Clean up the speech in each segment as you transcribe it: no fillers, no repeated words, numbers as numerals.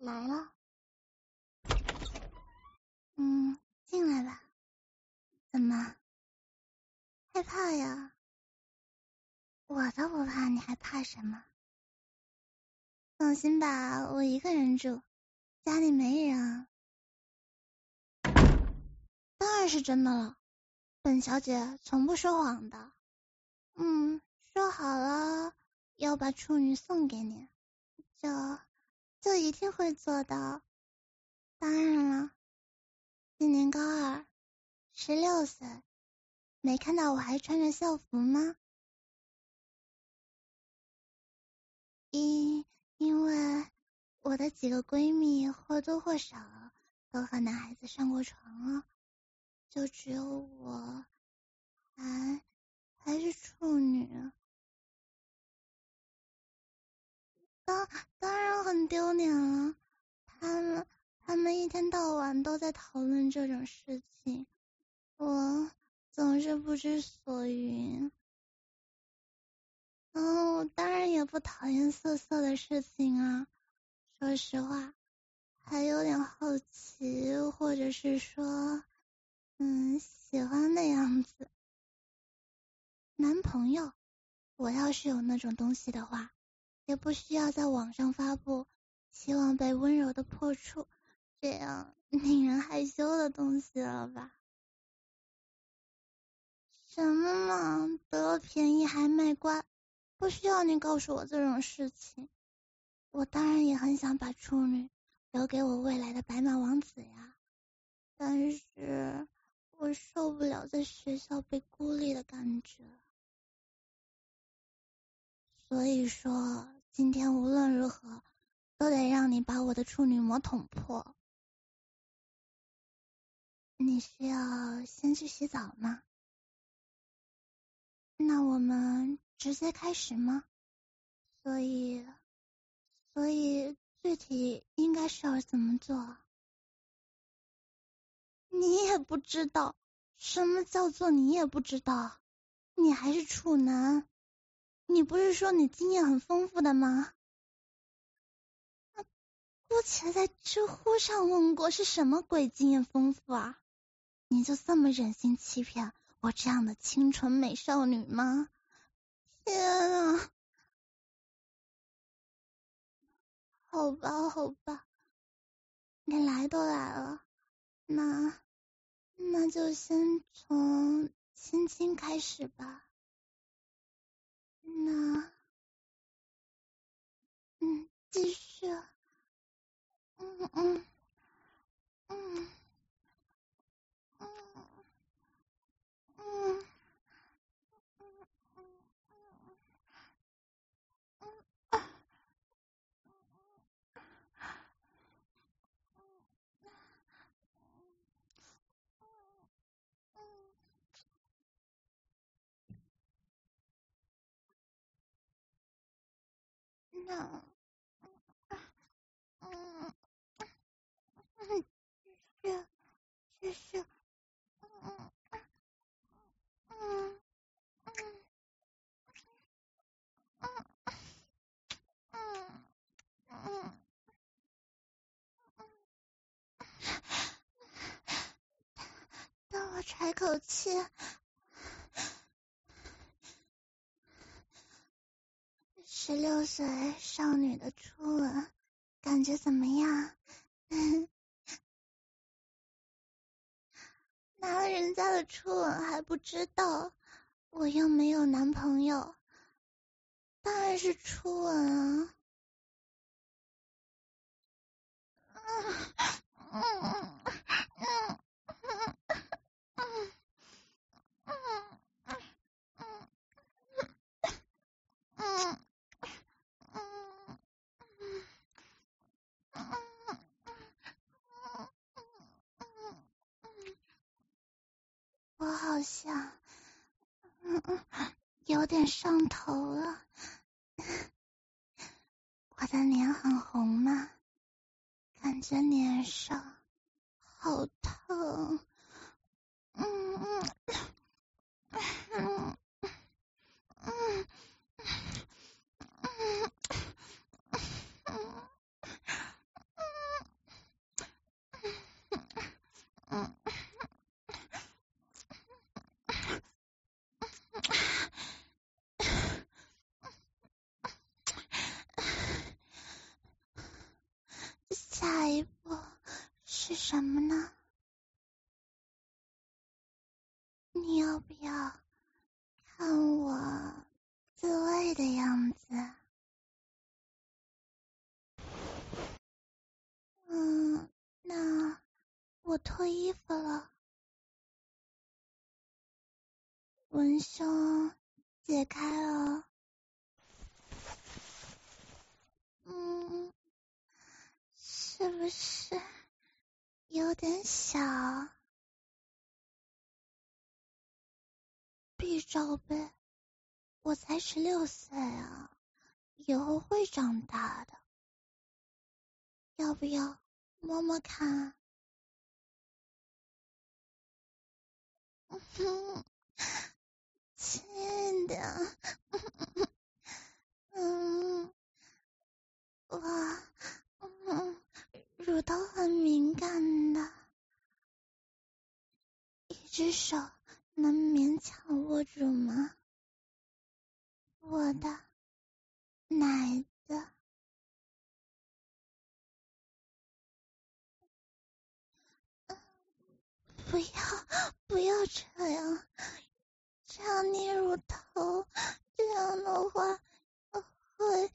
来了。进来吧。怎么？害怕呀？我都不怕，你还怕什么？放心吧，我一个人住，家里没人。当然是真的了，本小姐从不说谎的。说好了要把处女送给你，就一定会做到。当然了，今年高2，16岁，没看到我还穿着校服吗？因为我的几个闺蜜或多或少都和男孩子上过床了，就只有我还是处女。当然很丢脸了，他们一天到晚都在讨论这种事情，我总是不知所云。我当然也不讨厌色色的事情啊，说实话还有点好奇，或者是说喜欢的样子。男朋友，我要是有那种东西的话，也不需要在网上发布希望被温柔的破处这样令人害羞的东西了吧。什么嘛，得了便宜还卖乖，不需要你告诉我这种事情。我当然也很想把处女留给我未来的白马王子呀，但是我受不了在学校被孤立的感觉。所以说今天无论如何都得让你把我的处女膜捅破。你需要先去洗澡吗？那我们直接开始吗？所以具体应该是要怎么做？你也不知道？什么叫做你也不知道？你还是处男，你不是说你经验很丰富的吗？姑且在知乎上问过是什么鬼经验丰富啊？你就这么忍心欺骗我这样的清纯美少女吗？天啊！好吧，你来都来了，那就先从亲亲开始吧。继续。嗯嗯嗯嗯嗯那继续。嗯嗯嗯等我喘口气。16岁少女的初吻感觉怎么样？拿了人家的初吻还不知道，我又没有男朋友，当然是初吻啊。我好像有点上头了。我的脸很红吗？感觉脸上好疼。 什么呢？你要不要看我自慰的样子？那我脱衣服了，文胸解开了。是不是有点小？别罩杯，我才16岁啊，以后会长大的。要不要摸摸看？亲爱的，我乳头很敏感的，一只手能勉强握住吗？我的奶子。不要这样，这样捏乳头，这样的话会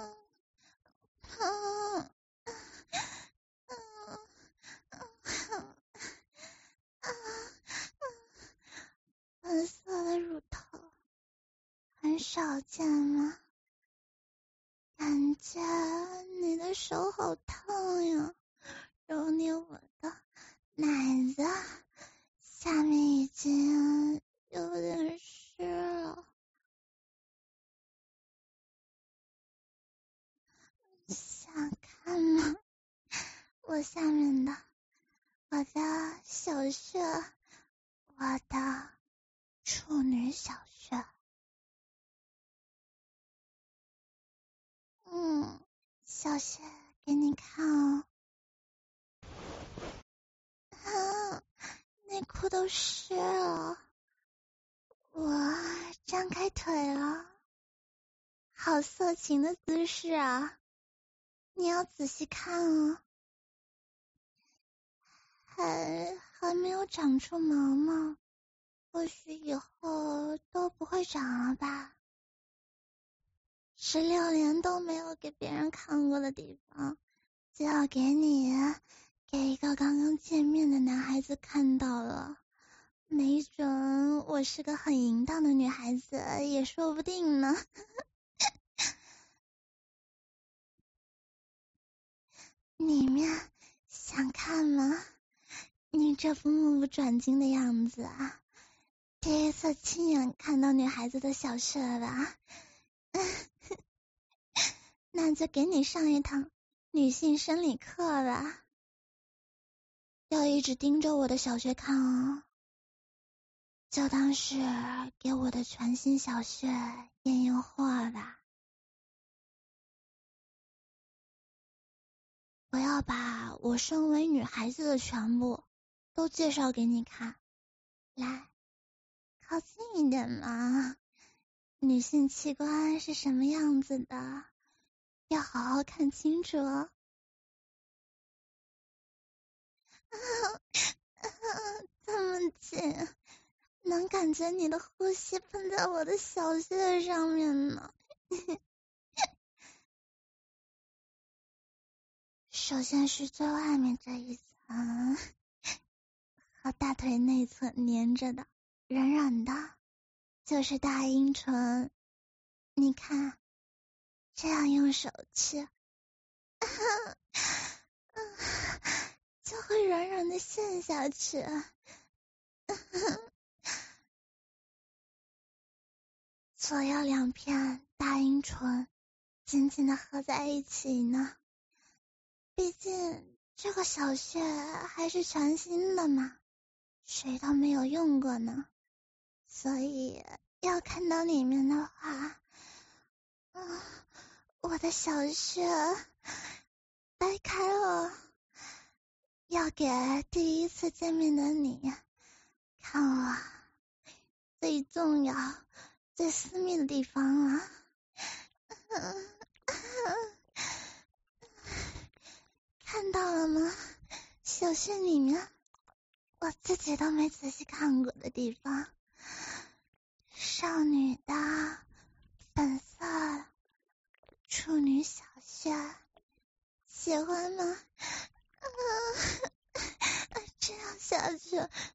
粉色的乳头很少见吗？感觉你的手好烫呀，揉捏我的奶子，下面已经有点湿了。想看吗？我下面的，我的小穴，我的处女小穴。小穴给你看哦。内裤都湿了，我张开腿了，好色情的姿势啊！你要仔细看哦。还没有长出毛毛，或许以后都不会长了吧。16年都没有给别人看过的地方，就要给你，给一个刚刚见面的男孩子看到了，没准我是个很淫荡的女孩子也说不定呢。里面想看吗？你这副目不转睛的样子啊，第一次亲眼看到女孩子的小穴吧？那就给你上一堂女性生理课吧。要一直盯着我的小穴看哦，就当是给我的全新小穴验验货吧。我要把我身为女孩子的全部都介绍给你看，来，靠近一点嘛。女性器官是什么样子的，要好好看清楚哦。这么近，能感觉你的呼吸喷在我的小穴上面呢。首先是最外面这一层，和大腿内侧粘着的软软的，就是大阴唇。你看，这样用手去，就会软软的陷下去。左右两片大阴唇紧紧的合在一起呢。毕竟这个小穴还是全新的嘛，谁都没有用过呢，所以要看到里面的话，我的小穴掰开了，要给第一次见面的你看我最重要、最私密的地方了。看到了吗？ 小穴里面我自己都没仔细看过的地方，少女的粉色处女小穴，喜欢吗？这样下去，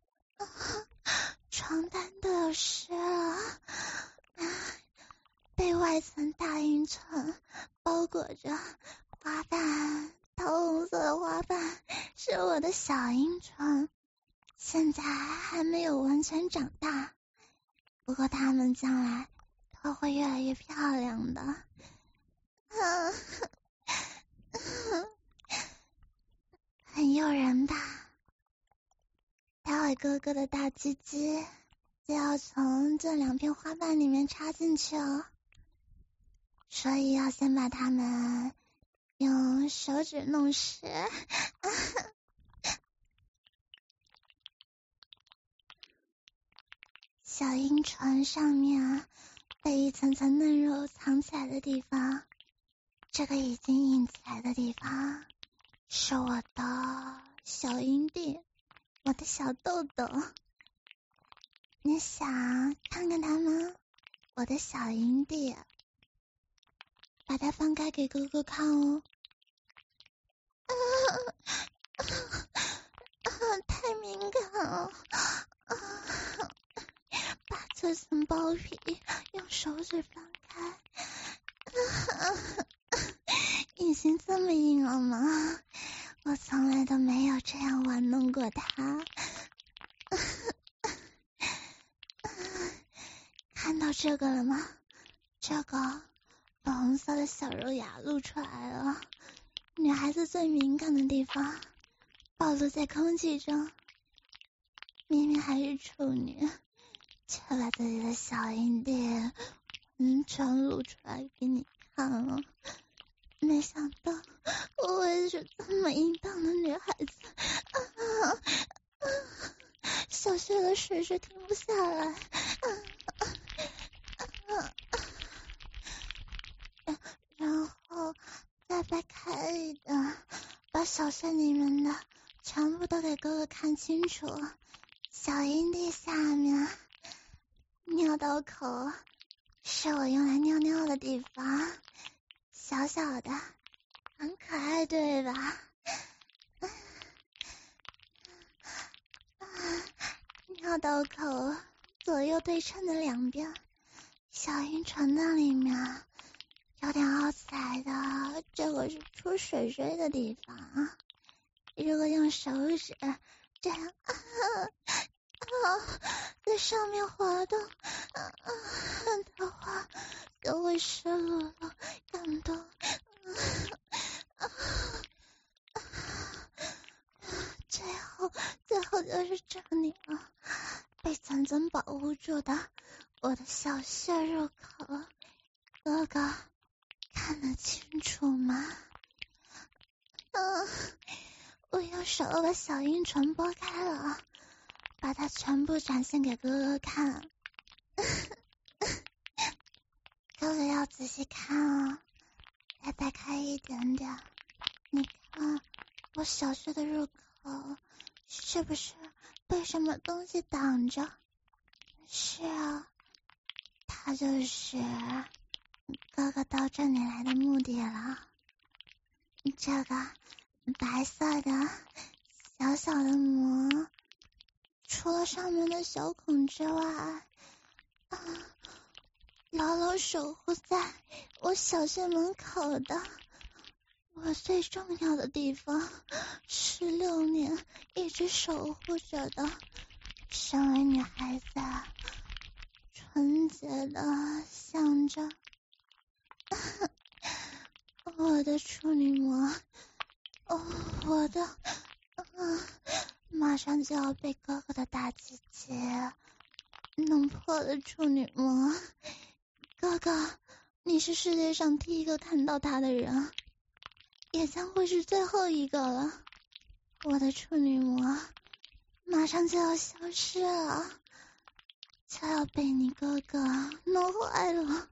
床单都要湿了，被外层大阴唇包裹着，花瓣，桃红色的花瓣是我的小阴唇，现在还没有完全长大，不过它们将来都会越来越漂亮的。很诱人吧？待会哥哥的大鸡鸡就要从这2片花瓣里面插进去哦，所以要先把它们用手指弄湿。小阴唇上面被一层层嫩肉藏起来的地方，这个已经硬起来的地方是我的小阴蒂，我的小豆豆。你想看看它吗？我的小阴蒂，把它放开给哥哥看哦。太敏感了，把这层包皮用手指放开。已经这么硬了吗？我从来都没有这样玩弄过它。看到这个了吗？这个粉红色的小肉芽露出来了，女孩子最敏感的地方暴露在空气中，明明还是处女，却把自己的小阴蒂全露出来给你看了。没想到我会是这么淫荡的女孩子，小穴的水是停不下来。然后再掰开一点，把小穴里面的全部都给哥哥看清楚。小阴蒂下面尿道口是我用来尿尿的地方，小小的，很可爱，对吧？尿道口左右对称的2边，小阴唇那里面有点凹起来的，这个是出水水的地方。如果用手指这样在上面滑动的话，就会湿漉漉感动。最后就是这里了，被层层保护住的我的小穴入口，哥哥看得清楚吗？我用手把小阴唇拨开了，把它全部展现给哥哥看。哥哥要仔细看哦，再掰开一点点，你看我小穴的入口是不是被什么东西挡着？是啊，它就是哥哥到这里来的目的了。这个白色的小小的膜，除了上面的小孔之外，牢牢守护在我小穴门口的我最重要的地方，16年一直守护着的，身为女孩子纯洁的象征。我的处女膜，我的马上就要被哥哥的大鸡鸡弄破的处女膜。哥哥，你是世界上第一个看到它的人，也将会是最后一个了。我的处女膜马上就要消失了，就要被你哥哥弄坏了。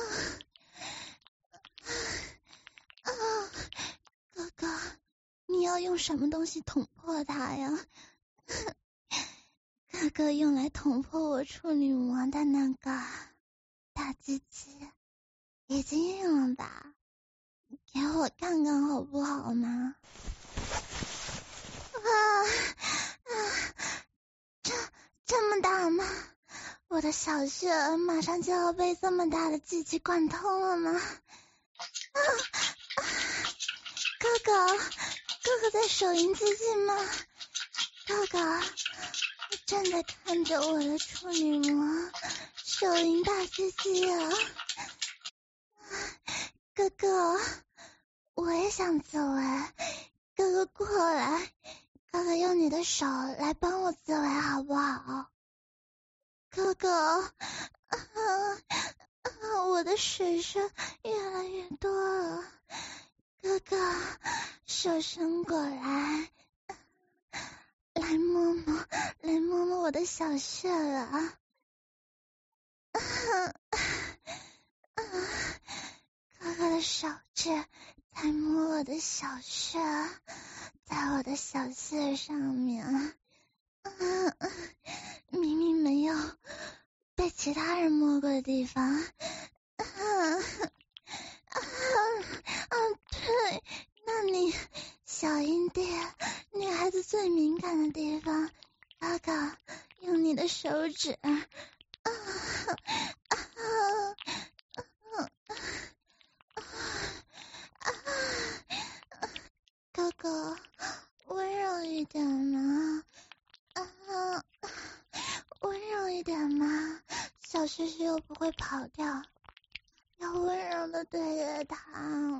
哥哥，你要要用什么东西捅破它呀？哥哥用来捅破我处女膜的那个大鸡鸡已经硬了吧？给我看看好不好吗？这么大吗？我的小穴马上就要被这么大的鸡鸡贯通了吗？哥哥在手淫鸡鸡吗？哥哥正在看着我的处女膜手淫大鸡鸡啊！哥哥，我也想自慰，哥哥过来，哥哥用你的手来帮我自慰好不好？哥哥，我的水声越来越多了，哥哥，手伸过来，来摸摸我的小穴了。哥哥的手指在摸我的小穴，在我的小穴上面，明明没有被其他人摸过的地方。对，那你小阴蒂，女孩子最敏感的地方，哥哥用你的手指，哥哥温柔一点嘛，温柔一点嘛，小学学又不会跑掉，要温柔的对待他。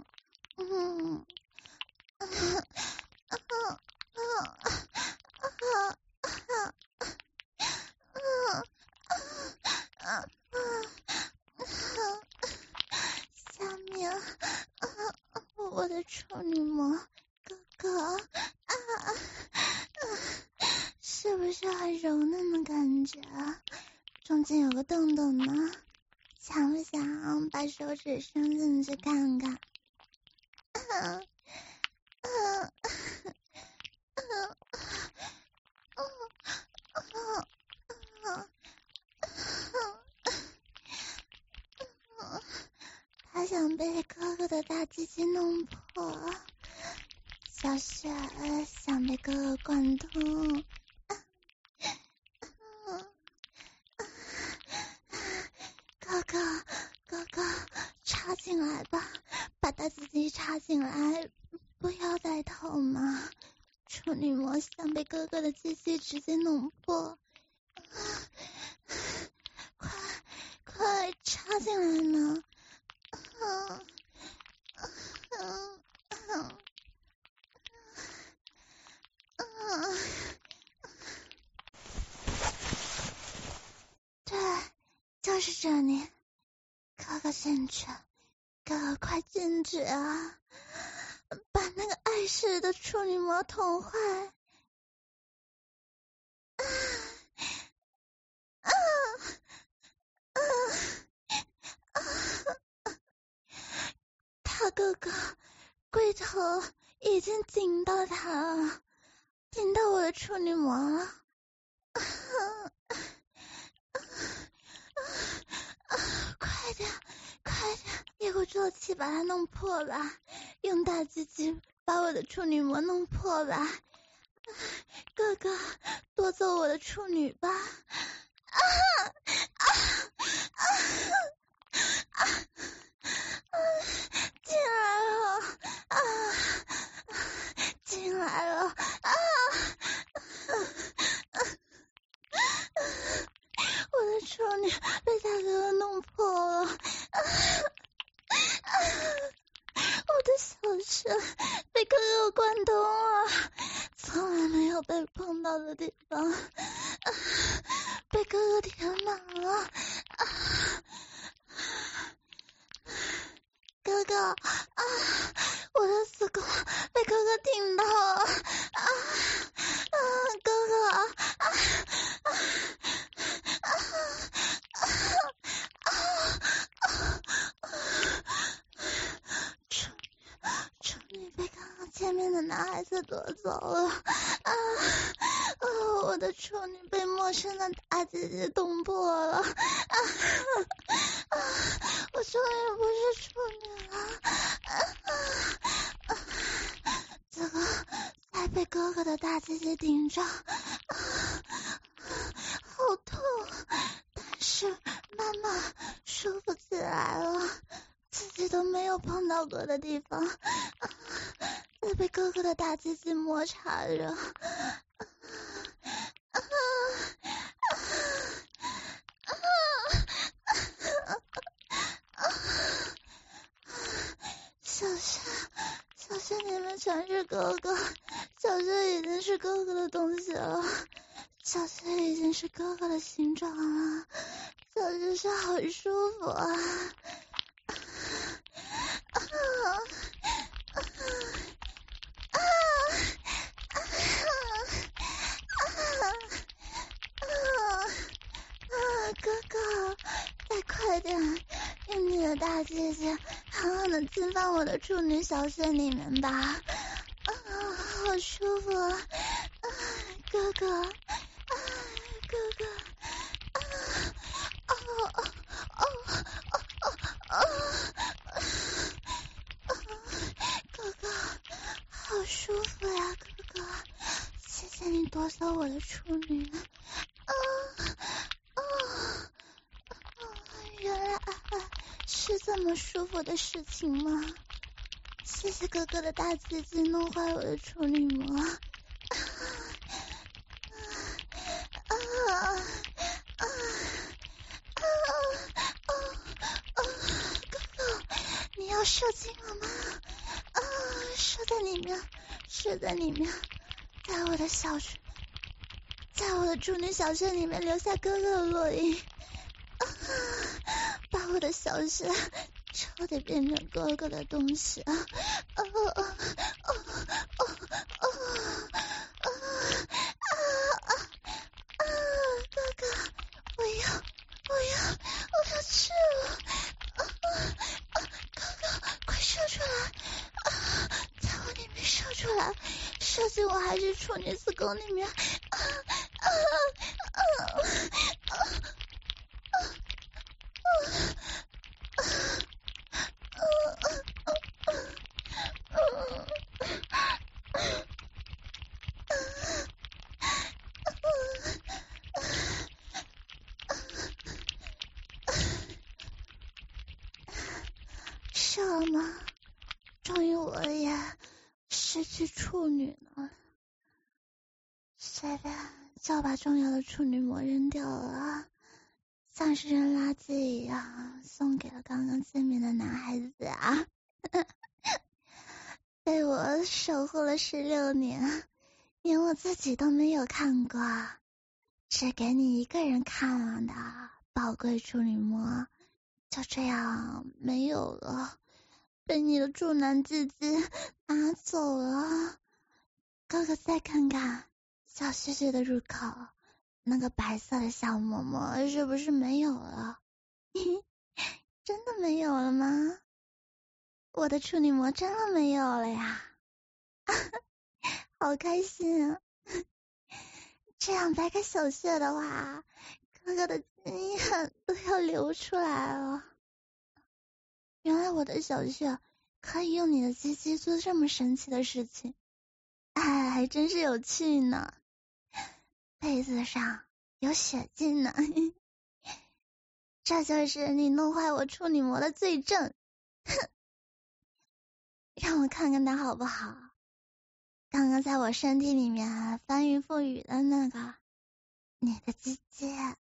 下面我的处女膜，哥哥是不是很柔嫩的感觉？中间有个洞洞吗？想不想把手指伸进去看看？他想被哥哥的大鸡鸡弄破，小雪想被哥哥贯通。哥哥插进来吧，把大鸡鸡插进来，不要再痛嘛，处女膜想被哥哥的鸡鸡直接弄破，快插进来呢！对，就是这里，哥哥进去，哥哥快进去啊！把那个碍事的处女膜捅坏！他哥哥龟头已经顶到他了，顶到我的处女膜了。快点，一鼓作气把它弄破吧，用大鸡鸡把我的处女膜弄破吧。哥哥，夺走我的处女吧！进来了！进来了！我的处女被大哥哥弄破了！我的小穴被哥哥贯通了，从来没有被碰到的地方，被哥哥填满了。哥哥我的子宫被哥哥顶到了！哥哥处女被哥哥进前面的男孩子夺走了我的处女被陌生的大姐姐捅破了我终于不是处女了这个再被哥哥的大姐姐顶着好痛，但是慢慢舒服起来了，自己都没有碰到过的地方在被哥哥的大鸡鸡摩擦着小轩你们全是哥哥，小轩已经是哥哥的东西了，小轩已经是哥哥的形状了，小轩是好舒服啊哥哥再快点用你的大姐姐狠狠的进放我的处女小穴里面吧好舒服哥哥哥哥哥哥好舒服呀哥哥谢谢你夺走我的处女原来是这么舒服的事情吗？谢谢哥哥的大鸡鸡弄坏我的处女膜哥哥你要射精了吗射在里面射在里面在我的处女小穴里面留下哥哥的烙印把我的小穴彻底变成哥哥的东西哥哥我要去了哥哥快射出来在我里面射出来射进我还是处女子宫里面射了吗？终于我也失去处女了，随便就把重要的处女膜扔掉了，像是扔垃圾一样送给了刚刚见面的男孩子被我守护了16年，连我自己都没有看过，只给你一个人看了的宝贵处女膜，就这样没有了，被你的处男鸡鸡拿走了。哥哥再看看小穴穴的入口，那个白色的小膜膜是不是没有了？真的没有了吗？我的处女膜真的没有了呀！好开心啊！这样掰开小穴的话，哥哥的经验都要流出来了。原来我的小穴可以用你的鸡鸡做这么神奇的事情，还真是有趣呢。被子上有血迹呢，这就是你弄坏我处女膜的罪证。让我看看它好不好？刚刚在我身体里面翻云覆雨的那个，你的鸡鸡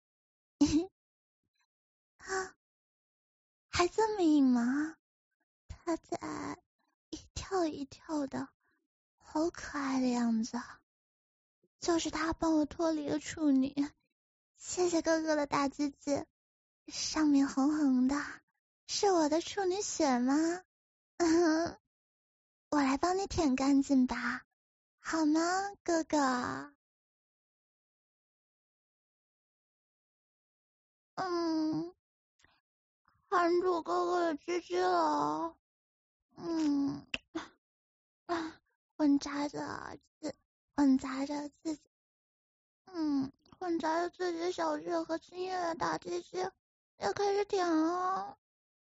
还这么硬吗？它在一跳一跳的，好可爱的样子。就是他帮我脱离了处女，谢谢哥哥的大鸡鸡，上面红红的，是我的处女血吗？我来帮你舔干净吧，好吗，哥哥？含住哥哥的鸡鸡了。 混杂着自己，混杂着自己小穴和精液的大鸡鸡也开始舔了。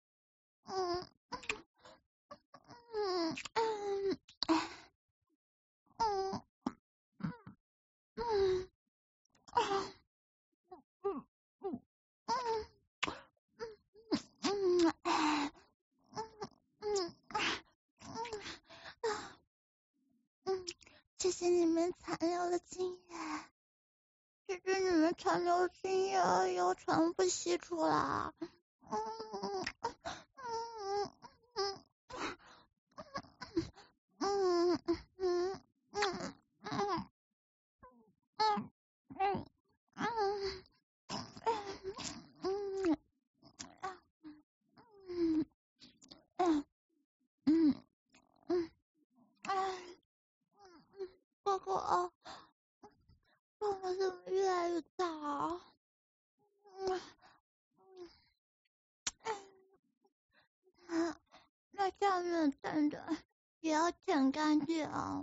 谢谢你们残留的精液，只是你们残留的精液又全部吸出来。哥哥，爸爸怎么越来越大啊？那下面的蛋蛋也要舔干净啊。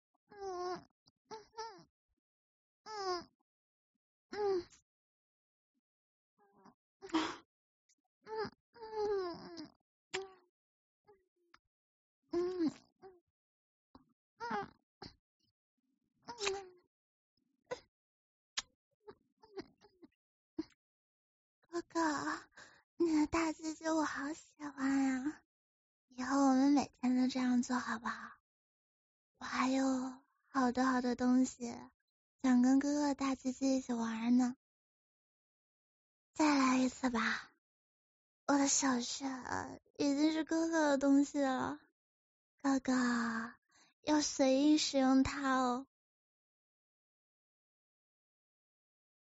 哥哥，你的大鸡鸡我好喜欢呀！以后我们每天都这样做好不好？我还有好多好多东西想跟哥哥大鸡鸡一起玩呢。再来一次吧，我的小穴已经是哥哥的东西了，哥哥要随意使用它哦。